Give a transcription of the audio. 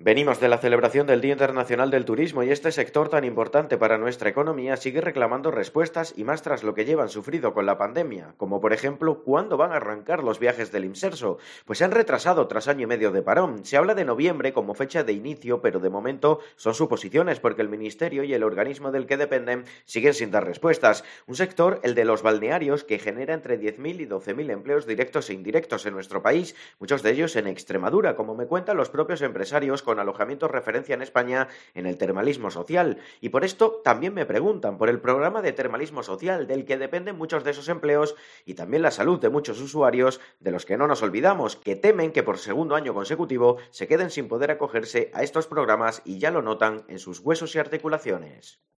Venimos de la celebración del Día Internacional del Turismo y este sector tan importante para nuestra economía sigue reclamando respuestas y más tras lo que llevan sufrido con la pandemia, como por ejemplo, ¿cuándo van a arrancar los viajes del Imserso? Pues se han retrasado tras año y medio de parón. Se habla de noviembre como fecha de inicio, pero de momento son suposiciones porque el Ministerio y el organismo del que dependen siguen sin dar respuestas. Un sector, el de los balnearios, que genera entre 10.000 y 12.000 empleos directos e indirectos en nuestro país, muchos de ellos en Extremadura, como me cuentan los propios empresarios con alojamientos referencia en España en el termalismo social. Y por esto también me preguntan por el programa de termalismo social del que dependen muchos de esos empleos y también la salud de muchos usuarios de los que no nos olvidamos, que temen que por segundo año consecutivo se queden sin poder acogerse a estos programas y ya lo notan en sus huesos y articulaciones.